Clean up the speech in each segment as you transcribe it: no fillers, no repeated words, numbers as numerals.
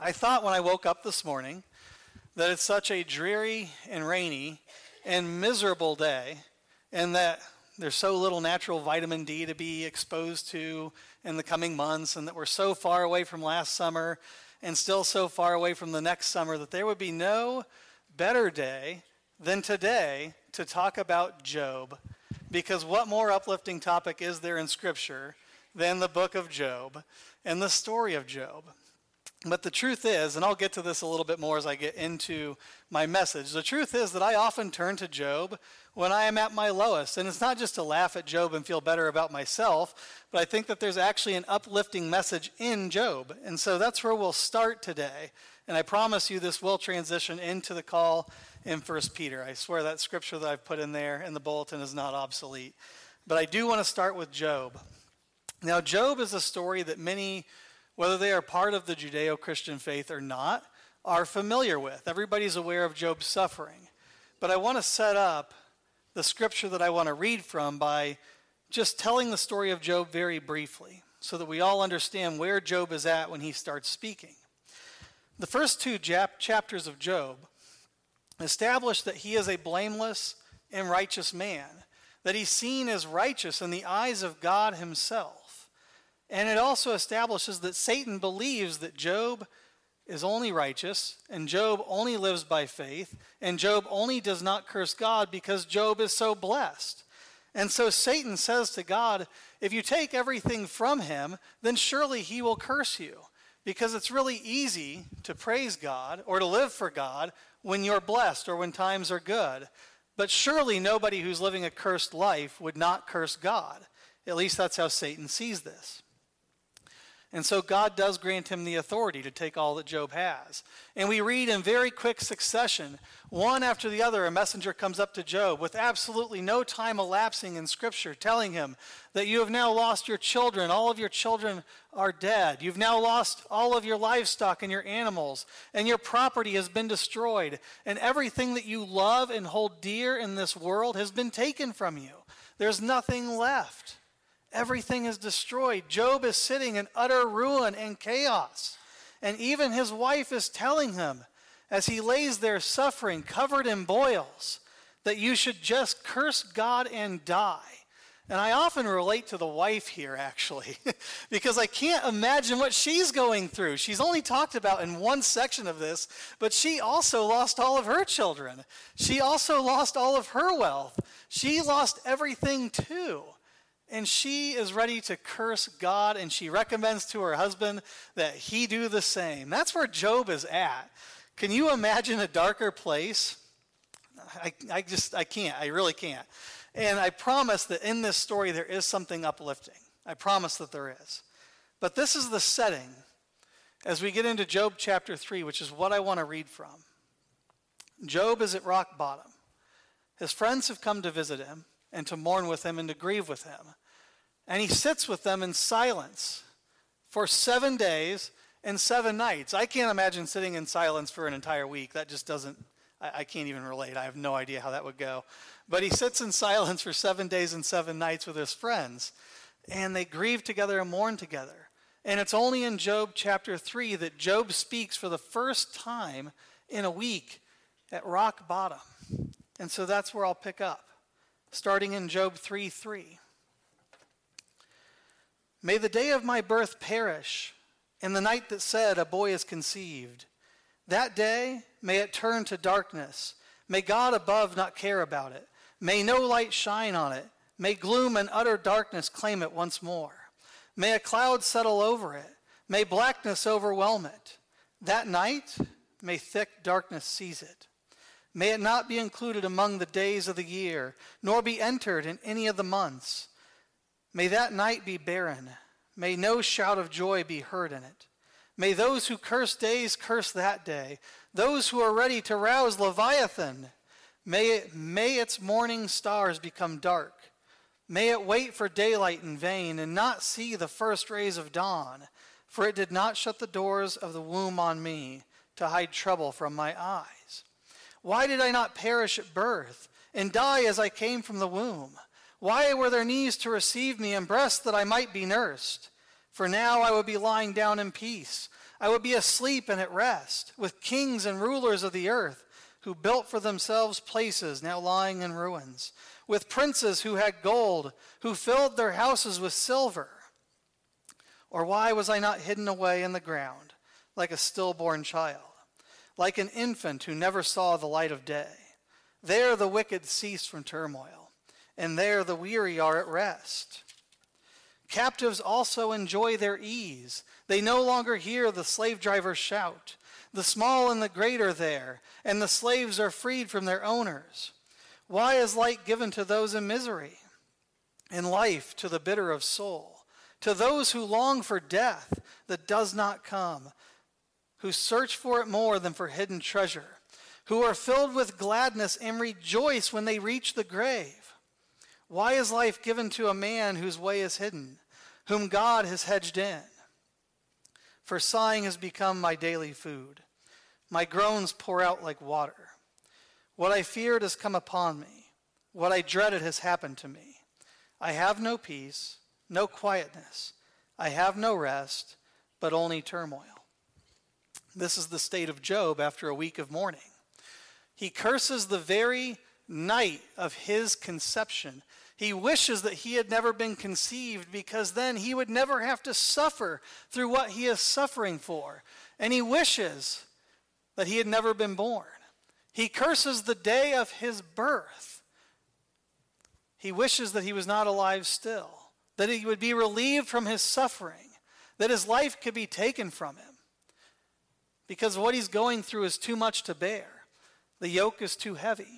I thought when I woke up this morning that it's such a dreary and rainy and miserable day, and that there's so little natural vitamin D to be exposed to in the coming months, and that we're so far away from last summer and still so far away from the next summer, that there would be no better day than today to talk about Job. Because what more uplifting topic is there in Scripture than the book of Job and the story of Job? But the truth is, and I'll get to this a little bit more as I get into my message, the truth is that I often turn to Job when I am at my lowest. And it's not just to laugh at Job and feel better about myself, but I think that there's actually an uplifting message in Job. And so that's where we'll start today. And I promise you this will transition into the call in 1 Peter. I swear that scripture that I've put in there in the bulletin is not obsolete. But I do want to start with Job. Now, Job is a story that many, whether they are part of the Judeo-Christian faith or not, are familiar with. Everybody's aware of Job's suffering. But I want to set up the scripture that I want to read from by just telling the story of Job very briefly, so that we all understand where Job is at when he starts speaking. The first two chapters of Job establish that he is a blameless and righteous man, that he's seen as righteous in the eyes of God himself. And it also establishes that Satan believes that Job is only righteous, and Job only lives by faith, and Job only does not curse God because Job is so blessed. And so Satan says to God, if you take everything from him, then surely he will curse you, because it's really easy to praise God or to live for God when you're blessed or when times are good. But surely nobody who's living a cursed life would not curse God. At least that's how Satan sees this. And so God does grant him the authority to take all that Job has. And we read in very quick succession, one after the other, a messenger comes up to Job with absolutely no time elapsing in Scripture, telling him that you have now lost your children. All of your children are dead. You've now lost all of your livestock and your animals, and your property has been destroyed. And everything that you love and hold dear in this world has been taken from you. There's nothing left. Everything is destroyed. Job is sitting in utter ruin and chaos. And even his wife is telling him, as he lays there suffering, covered in boils, that you should just curse God and die. And I often relate to the wife here, actually, because I can't imagine what she's going through. She's only talked about in one section of this, but she also lost all of her children. She also lost all of her wealth. She lost everything too. And she is ready to curse God, and she recommends to her husband that he do the same. That's where Job is at. Can you imagine a darker place? I can't. I really can't. And I promise that in this story there is something uplifting. I promise that there is. But this is the setting as we get into Job chapter 3, which is what I want to read from. Job is at rock bottom. His friends have come to visit him and to mourn with him and to grieve with him. And he sits with them in silence for 7 days and 7 nights. I can't imagine sitting in silence for an entire week. That just doesn't, I can't even relate. I have no idea how that would go. But he sits in silence for 7 days and 7 nights with his friends. And they grieve together and mourn together. And it's only in Job chapter 3 that Job speaks for the first time in a week at rock bottom. And so that's where I'll pick up, starting in Job 3:3. May the day of my birth perish, and the night that said a boy is conceived. That day, may it turn to darkness. May God above not care about it. May no light shine on it. May gloom and utter darkness claim it once more. May a cloud settle over it. May blackness overwhelm it. That night, may thick darkness seize it. May it not be included among the days of the year, nor be entered in any of the months. May that night be barren. May no shout of joy be heard in it. May those who curse days curse that day. Those who are ready to rouse Leviathan. May its morning stars become dark. May it wait for daylight in vain and not see the first rays of dawn. For it did not shut the doors of the womb on me to hide trouble from my eyes. Why did I not perish at birth and die as I came from the womb? Why were there knees to receive me and breasts that I might be nursed? For now I would be lying down in peace. I would be asleep and at rest, with kings and rulers of the earth, who built for themselves places now lying in ruins, with princes who had gold, who filled their houses with silver. Or why was I not hidden away in the ground, like a stillborn child, like an infant who never saw the light of day? There the wicked cease from turmoil, and there the weary are at rest. Captives also enjoy their ease. They no longer hear the slave drivers shout. The small and the great are there, and the slaves are freed from their owners. Why is light given to those in misery, and life to the bitter of soul, to those who long for death that does not come, who search for it more than for hidden treasure, who are filled with gladness and rejoice when they reach the grave? Why is life given to a man whose way is hidden, whom God has hedged in? For sighing has become my daily food. My groans pour out like water. What I feared has come upon me. What I dreaded has happened to me. I have no peace, no quietness. I have no rest, but only turmoil. This is the state of Job after a week of mourning. He curses the very night of his conception. He wishes that he had never been conceived, because then he would never have to suffer through what he is suffering for. And he wishes that he had never been born. He curses the day of his birth. He wishes that he was not alive still, that he would be relieved from his suffering, that his life could be taken from him, because what he's going through is too much to bear. The yoke is too heavy.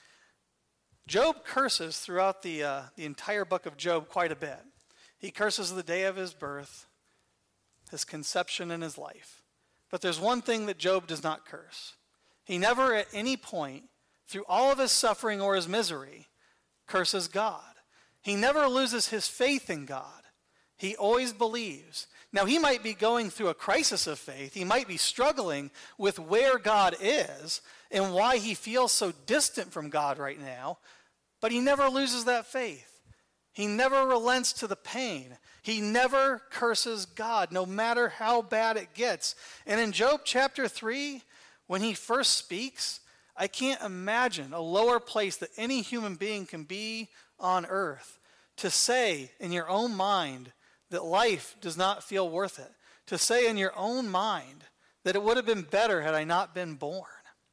Job curses throughout the entire book of Job quite a bit. He curses the day of his birth, his conception, and his life. But there's one thing that Job does not curse. He never at any point, through all of his suffering or his misery, curses God. He never loses his faith in God. He always believes. Now, he might be going through a crisis of faith. He might be struggling with where God is and why he feels so distant from God right now, but he never loses that faith. He never relents to the pain. He never curses God, no matter how bad it gets. And in Job chapter 3, when he first speaks, I can't imagine a lower place that any human being can be on earth to say in your own mind that life does not feel worth it, to say in your own mind that it would have been better had I not been born.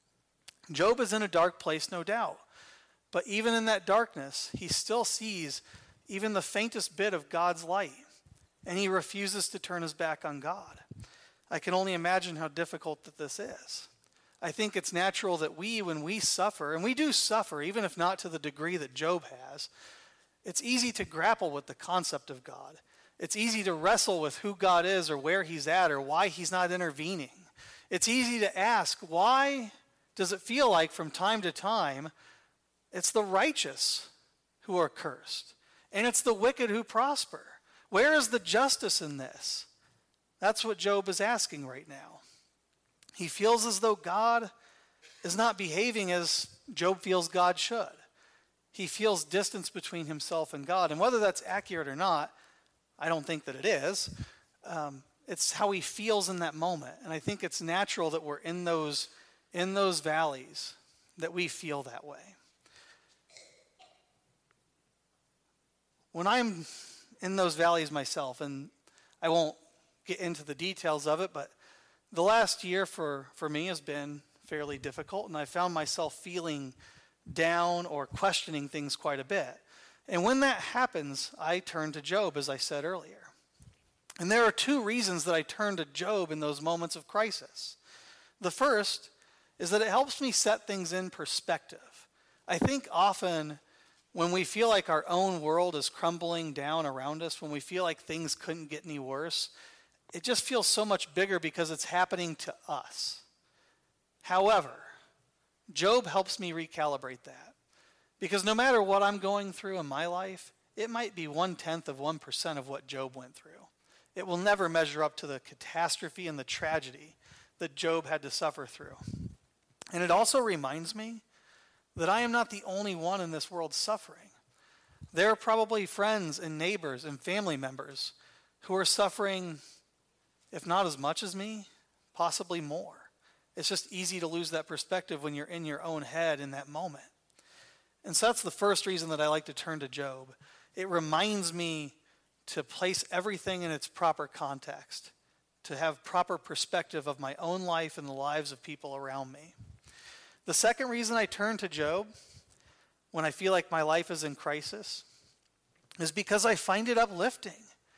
Job is in a dark place, no doubt, but even in that darkness, he still sees even the faintest bit of God's light, and he refuses to turn his back on God. I can only imagine how difficult that this is. I think it's natural that when we suffer, and we do suffer, even if not to the degree that Job has, it's easy to grapple with the concept of God. It's easy to wrestle with who God is or where he's at or why he's not intervening. It's easy to ask, why does it feel like from time to time it's the righteous who are cursed and it's the wicked who prosper? Where is the justice in this? That's what Job is asking right now. He feels as though God is not behaving as Job feels God should. He feels distance between himself and God. And whether that's accurate or not, I don't think that it is. It's how he feels in that moment. And I think it's natural that we're in those valleys, that we feel that way. When I'm in those valleys myself, and I won't get into the details of it, but the last year for me has been fairly difficult, and I found myself feeling down or questioning things quite a bit. And when that happens, I turn to Job, as I said earlier. And there are two reasons that I turn to Job in those moments of crisis. The first is that it helps me set things in perspective. I think often when we feel like our own world is crumbling down around us, when we feel like things couldn't get any worse, it just feels so much bigger because it's happening to us. However, Job helps me recalibrate that. Because no matter what I'm going through in my life, it might be 0.1% of what Job went through. It will never measure up to the catastrophe and the tragedy that Job had to suffer through. And it also reminds me that I am not the only one in this world suffering. There are probably friends and neighbors and family members who are suffering, if not as much as me, possibly more. It's just easy to lose that perspective when you're in your own head in that moment. And so that's the first reason that I like to turn to Job. It reminds me to place everything in its proper context, to have proper perspective of my own life and the lives of people around me. The second reason I turn to Job when I feel like my life is in crisis is because I find it uplifting.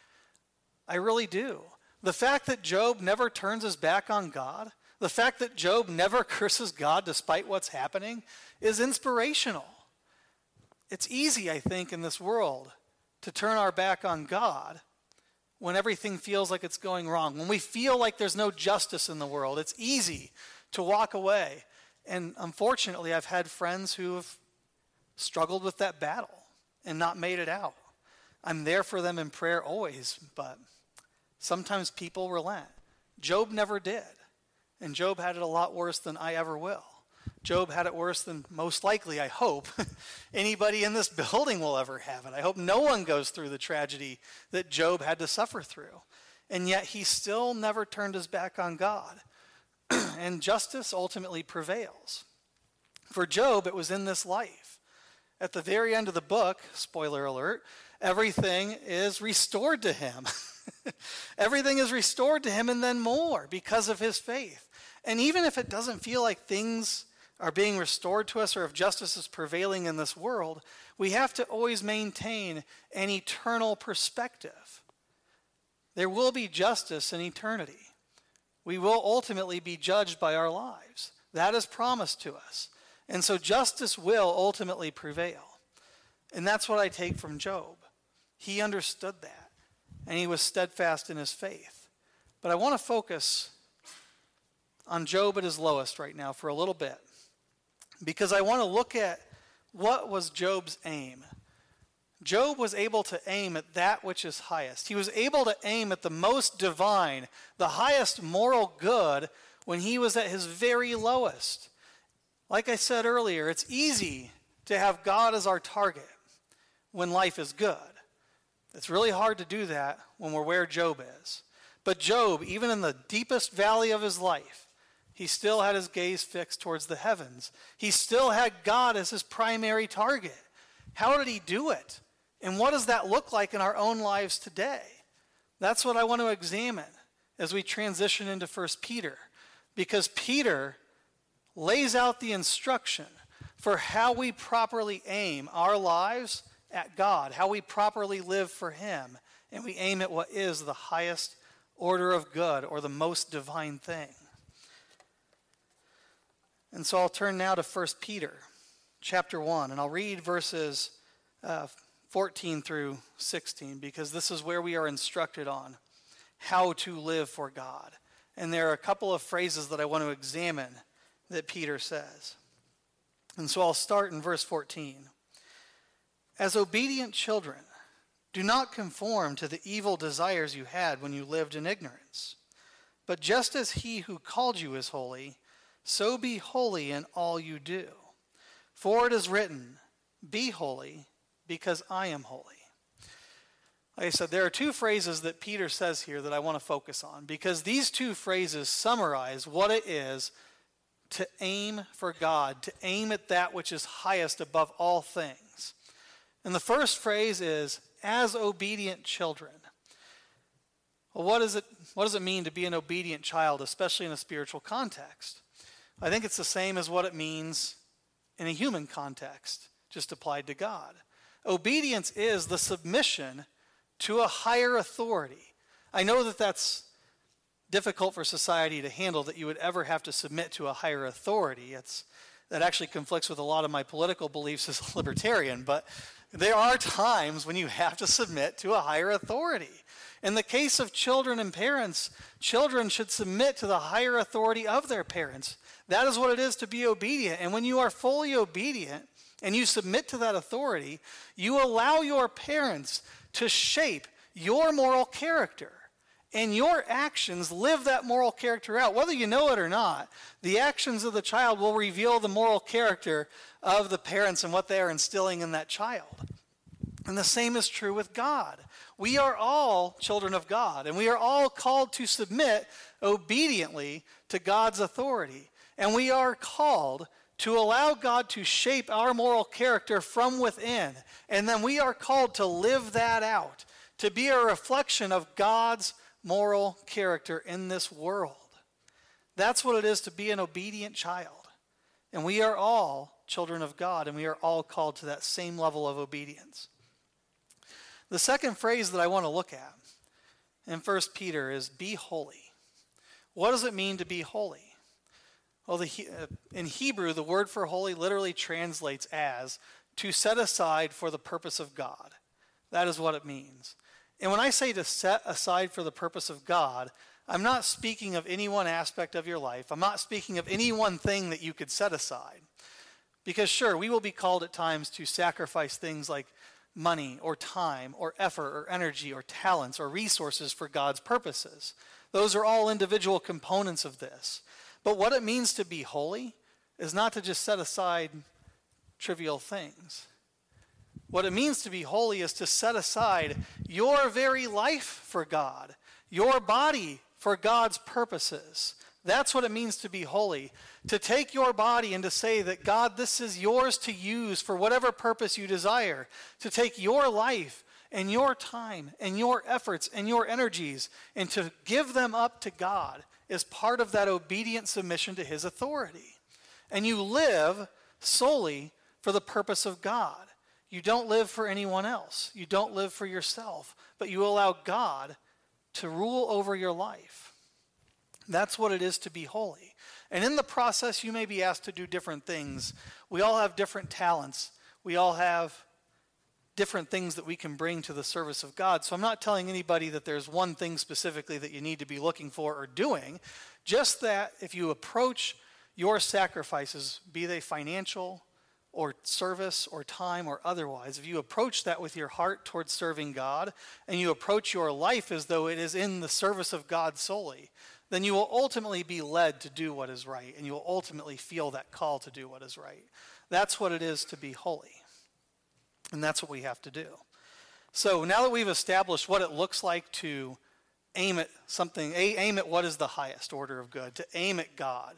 I really do. The fact that Job never turns his back on God, the fact that Job never curses God despite what's happening, is inspirational. It's easy, I think, in this world to turn our back on God when everything feels like it's going wrong. When we feel like there's no justice in the world, it's easy to walk away. And unfortunately, I've had friends who have struggled with that battle and not made it out. I'm there for them in prayer always, but sometimes people relent. Job never did. And Job had it a lot worse than I ever will. Job had it worse than most likely, I hope, anybody in this building will ever have it. I hope no one goes through the tragedy that Job had to suffer through. And yet he still never turned his back on God. And justice ultimately prevails. For Job, it was in this life. At the very end of the book, spoiler alert, everything is restored to him. Everything is restored to him and then more because of his faith. And even if it doesn't feel like things are being restored to us or if justice is prevailing in this world, we have to always maintain an eternal perspective. There will be justice in eternity. We will ultimately be judged by our lives. That is promised to us. And so justice will ultimately prevail. And that's what I take from Job. He understood that, and he was steadfast in his faith. But I want to focus on Job at his lowest right now for a little bit, because I want to look at what was Job's aim. Job was able to aim at that which is highest. He was able to aim at the most divine, the highest moral good when he was at his very lowest. Like I said earlier, it's easy to have God as our target when life is good. It's really hard to do that when we're where Job is. But Job, even in the deepest valley of his life, he still had his gaze fixed towards the heavens. He still had God as his primary target. How did he do it? And what does that look like in our own lives today? That's what I want to examine as we transition into 1 Peter. Because Peter lays out the instruction for how we properly aim our lives at God, how we properly live for him, and we aim at what is the highest order of good or the most divine thing. And so I'll turn now to 1 Peter chapter 1, and I'll read verses 14 through 16, because this is where we are instructed on how to live for God. And there are a couple of phrases that I want to examine that Peter says. And so I'll start in verse 14. As obedient children, do not conform to the evil desires you had when you lived in ignorance. But just as he who called you is holy, so be holy in all you do. For it is written, be holy, because I am holy. Like I said, there are two phrases that Peter says here that I want to focus on, because these two phrases summarize what it is to aim for God, to aim at that which is highest above all things. And the first phrase is, as obedient children. Well, what does it mean to be an obedient child, especially in a spiritual context? I think it's the same as what it means in a human context, just applied to God. Obedience is the submission to a higher authority. I know that that's difficult for society to handle, that you would ever have to submit to a higher authority. That actually conflicts with a lot of my political beliefs as a libertarian, but there are times when you have to submit to a higher authority. In the case of children and parents, children should submit to the higher authority of their parents. That is what it is to be obedient. And when you are fully obedient and you submit to that authority, you allow your parents to shape your moral character. And your actions live that moral character out. Whether you know it or not, the actions of the child will reveal the moral character of the parents and what they are instilling in that child. And the same is true with God. We are all children of God, and we are all called to submit obediently to God's authority. And we are called to allow God to shape our moral character from within. And then we are called to live that out, to be a reflection of God's moral character in this world. That's what it is to be an obedient child. And we are all children of God, and we are all called to that same level of obedience. The second phrase that I want to look at in 1 Peter is be holy. What does it mean to be holy? Well, in Hebrew, the word for holy literally translates as to set aside for the purpose of God. That is what it means. And when I say to set aside for the purpose of God, I'm not speaking of any one aspect of your life. I'm not speaking of any one thing that you could set aside. Because sure, we will be called at times to sacrifice things like money or time or effort or energy or talents or resources for God's purposes. Those are all individual components of this. But what it means to be holy is not to just set aside trivial things. What it means to be holy is to set aside your very life for God, your body for God's purposes. That's what it means to be holy. To take your body and to say that, God, this is yours to use for whatever purpose you desire. To take your life and your time and your efforts and your energies and to give them up to God is part of that obedient submission to his authority. And you live solely for the purpose of God. You don't live for anyone else. You don't live for yourself, but you allow God to rule over your life. That's what it is to be holy. And in the process, you may be asked to do different things. We all have different talents. We all have different things that we can bring to the service of God. So I'm not telling anybody that there's one thing specifically that you need to be looking for or doing. Just that if you approach your sacrifices, be they financial or service or time or otherwise, if you approach that with your heart towards serving God and you approach your life as though it is in the service of God solely, then you will ultimately be led to do what is right, and you will ultimately feel that call to do what is right. That's what it is to be holy, and that's what we have to do. So now that we've established what it looks like to aim at something, aim at what is the highest order of good, to aim at God,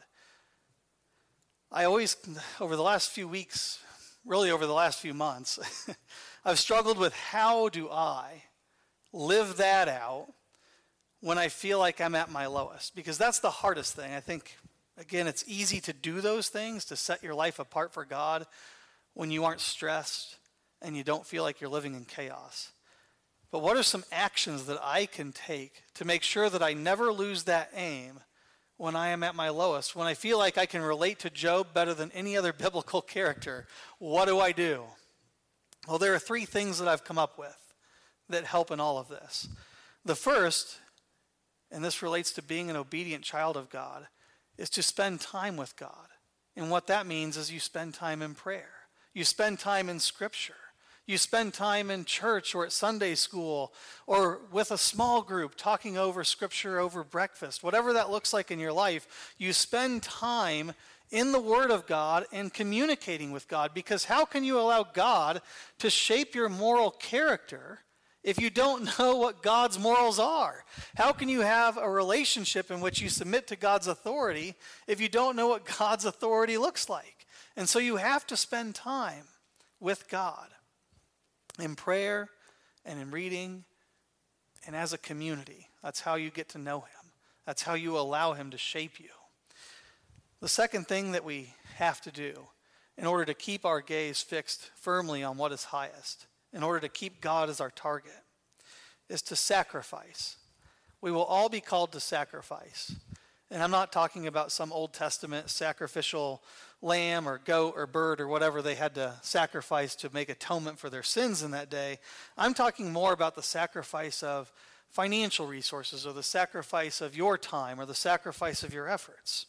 I always, over the last few weeks, really over the last few months, I've struggled with how do I live that out when I feel like I'm at my lowest, because that's the hardest thing. I think, again, it's easy to do those things, to set your life apart for God when you aren't stressed and you don't feel like you're living in chaos. But what are some actions that I can take to make sure that I never lose that aim when I am at my lowest, when I feel like I can relate to Job better than any other biblical character? What do I do? Well, there are three things that I've come up with that help in all of this. The first, and this relates to being an obedient child of God, is to spend time with God. And what that means is you spend time in prayer. You spend time in Scripture. You spend time in church or at Sunday school or with a small group talking over Scripture over breakfast. Whatever that looks like in your life, you spend time in the Word of God and communicating with God, because how can you allow God to shape your moral character if you don't know what God's morals are? How can you have a relationship in which you submit to God's authority if you don't know what God's authority looks like? And so you have to spend time with God in prayer and in reading and as a community. That's how you get to know him. That's how you allow him to shape you. The second thing that we have to do in order to keep our gaze fixed firmly on what is highest, in order to keep God as our target, is to sacrifice. We will all be called to sacrifice. And I'm not talking about some Old Testament sacrificial lamb or goat or bird or whatever they had to sacrifice to make atonement for their sins in that day. I'm talking more about the sacrifice of financial resources or the sacrifice of your time or the sacrifice of your efforts.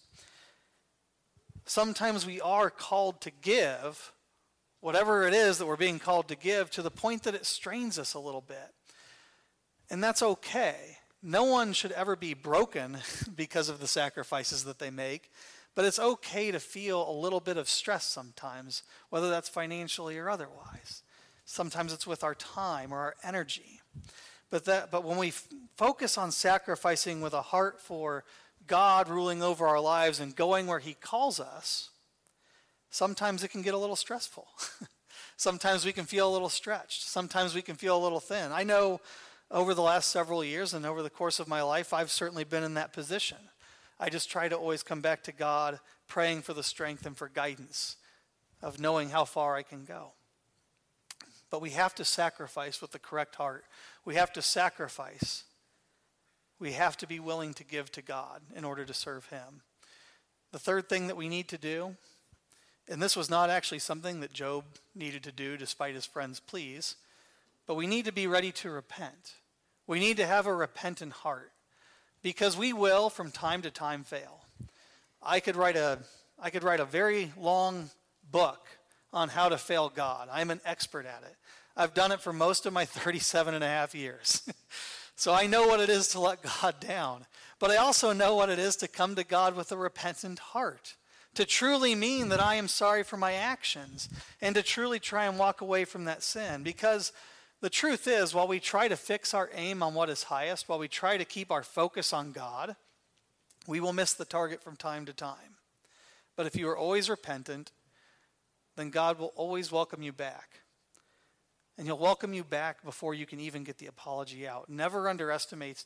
Sometimes we are called to give whatever it is that we're being called to give to the point that it strains us a little bit. And that's okay. No one should ever be broken because of the sacrifices that they make, but it's okay to feel a little bit of stress sometimes, whether that's financially or otherwise. Sometimes it's with our time or our energy. But when we focus on sacrificing with a heart for God ruling over our lives and going where he calls us, sometimes it can get a little stressful. Sometimes we can feel a little stretched. Sometimes we can feel a little thin. I know over the last several years and over the course of my life, I've certainly been in that position. I just try to always come back to God, praying for the strength and for guidance of knowing how far I can go. But we have to sacrifice with the correct heart. We have to sacrifice. We have to be willing to give to God in order to serve him. The third thing that we need to do, and this was not actually something that Job needed to do despite his friends' pleas, but we need to be ready to repent. We need to have a repentant heart because we will from time to time fail. I could write a very long book on how to fail God. I'm an expert at it. I've done it for most of my 37 and a half years. So I know what it is to let God down. But I also know what it is to come to God with a repentant heart, to truly mean that I am sorry for my actions, and to truly try and walk away from that sin. Because the truth is, while we try to fix our aim on what is highest, while we try to keep our focus on God, we will miss the target from time to time. But if you are always repentant, then God will always welcome you back. And he'll welcome you back before you can even get the apology out. Never underestimate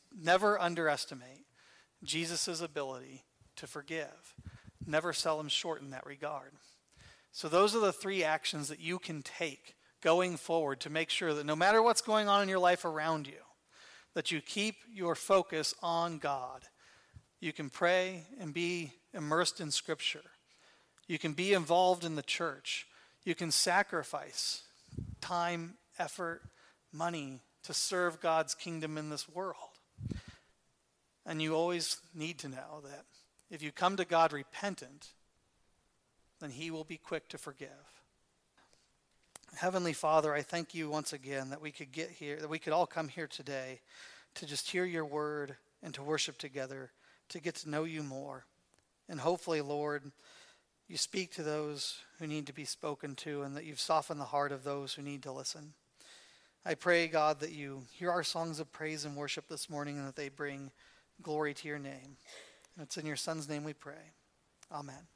Jesus' ability to forgive. Never sell him short in that regard. So those are the 3 actions that you can take going forward to make sure that no matter what's going on in your life around you, that you keep your focus on God. You can pray and be immersed in Scripture. You can be involved in the church. You can sacrifice time, effort, money to serve God's kingdom in this world. And you always need to know that if you come to God repentant, then he will be quick to forgive. Heavenly Father, I thank you once again that we could get here, that we could all come here today to just hear your word and to worship together, to get to know you more. And hopefully, Lord, you speak to those who need to be spoken to and that you've softened the heart of those who need to listen. I pray, God, that you hear our songs of praise and worship this morning and that they bring glory to your name. And it's in your Son's name we pray. Amen.